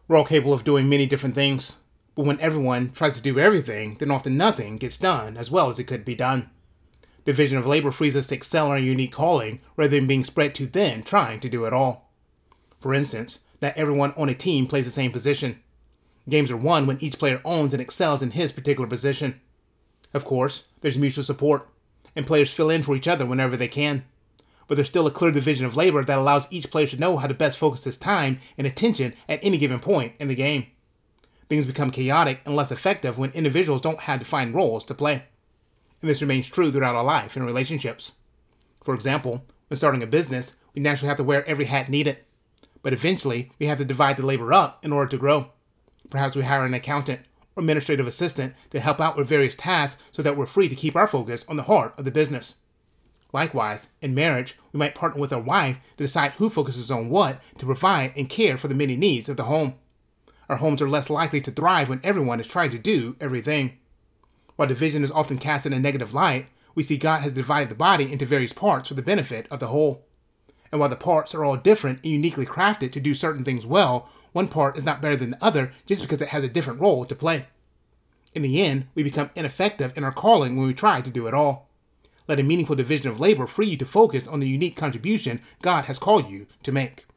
We're all capable of doing many different things, but when everyone tries to do everything, then often nothing gets done as well as it could be done. Division of labor frees us to excel in our unique calling rather than being spread too thin trying to do it all. For instance, not everyone on a team plays the same position. Games are won when each player owns and excels in his particular position. Of course, there's mutual support, and players fill in for each other whenever they can. But there's still a clear division of labor that allows each player to know how to best focus his time and attention at any given point in the game. Things become chaotic and less effective when individuals don't have defined roles to play. And this remains true throughout our life and relationships. For example, when starting a business, we naturally have to wear every hat needed. But eventually, we have to divide the labor up in order to grow. Perhaps we hire an accountant or administrative assistant to help out with various tasks so that we're free to keep our focus on the heart of the business. Likewise, in marriage, we might partner with our wife to decide who focuses on what to provide and care for the many needs of the home. Our homes are less likely to thrive when everyone is trying to do everything. While division is often cast in a negative light, we see God has divided the body into various parts for the benefit of the whole. And while the parts are all different and uniquely crafted to do certain things well, one part is not better than the other just because it has a different role to play. In the end, we become ineffective in our calling when we try to do it all. Let a meaningful division of labor free you to focus on the unique contribution God has called you to make.